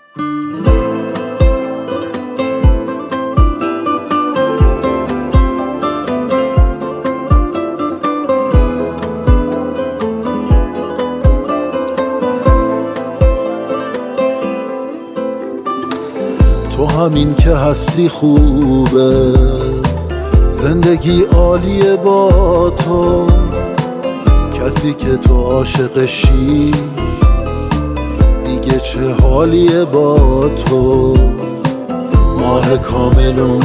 تو همین که هستی خوبه، زندگی عالیه با تو. کسی که تو عاشقشی دیگه چه حالیه با تو. ماه کامل رو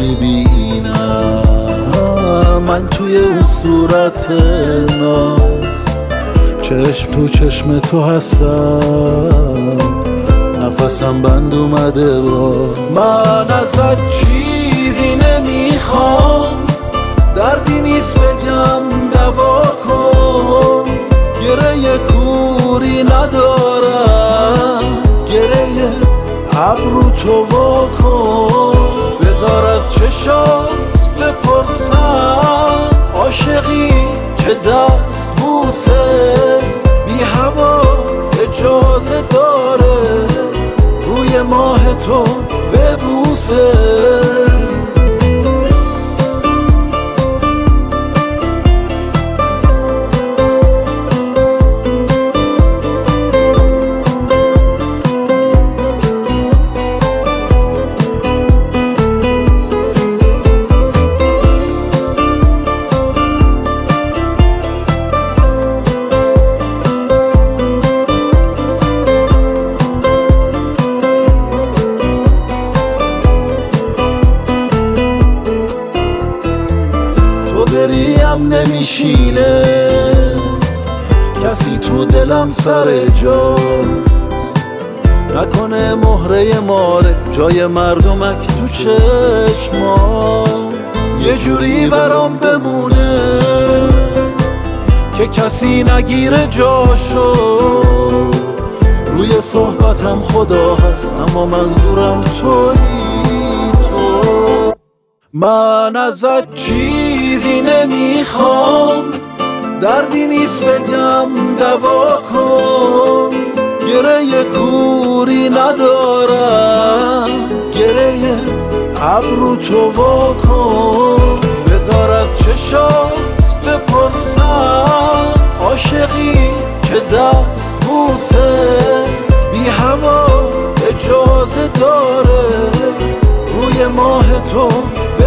میبینم من توی اون صورت ناز، چشم تو چشم تو هستم، نفسم بند اومده با. من ازت چیزی نمیخوام، دردی نیست بگم دوا کن. گره کوری ندارم، گره ابرو تو وا کن. بذار از چشات بپرسم، عاشقی چه دست بوسه بی هوا اجازه داره روی ماه تو ببوسه. بریم نمیشینه، کسی تو دلم سر جاست. نکنه مهره ماره جای مردمک تو چشما. یه جوری برام بمونه که کسی نگیره جاشو. روی صحبتم خدا هست اما منظورم تویی تو. من ازت چیزی نمیخوام، دردی نیست بگم دوا کن. گره کوری ندارم، گره ابرو تو وا کن. بذار از چشات بپرسم، عاشقی چه دست بوسه بی هوا اجازه داره روی ماه تو